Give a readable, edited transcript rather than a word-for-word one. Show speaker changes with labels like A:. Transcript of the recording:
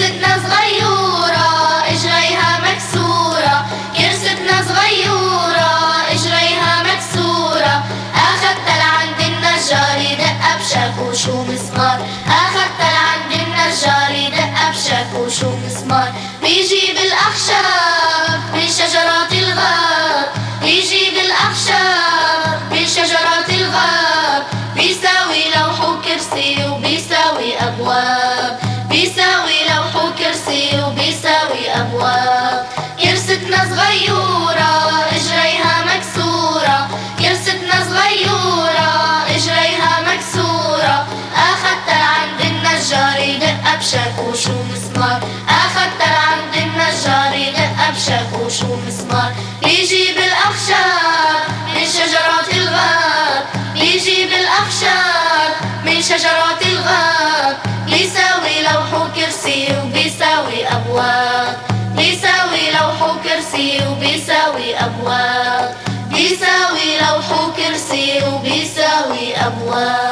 A: كرستنا صغيورة اجريها مكسورة، كرستنا صغيورة اجريها مكسورة، اخدتها لعند النجار يدق بشاكوش ومسمار، اخدتها لعند النجار يدق بشاكوش ومسمار. بيجيب الاخشاب من شجرات الغاب، بيجيب الاخشاب من شجرات الغاب، بيساوي لوح وكرسي وبيساوي ابواب، بيساوي لوح وكرسي وبيساوي ابواب. كرستنا صغيورة اجريها مكسورة، كرستنا صغيورة اجريها مكسورة، اخدتها لعند النجار يدق بشاكوش ومسمار، اخدتها لعند النجار يدق بشاكوش ومسمار. بيجيب الاخشاب من شجرات الغاب، بيجيب الاخشاب من شجرات الغاب، بيساوي لوح وكرسي وبيساوي ابواب، بيساوي لوح وكرسي وبيساوي ابواب، بيساوي لوح وكرسي وبيساوي ابواب.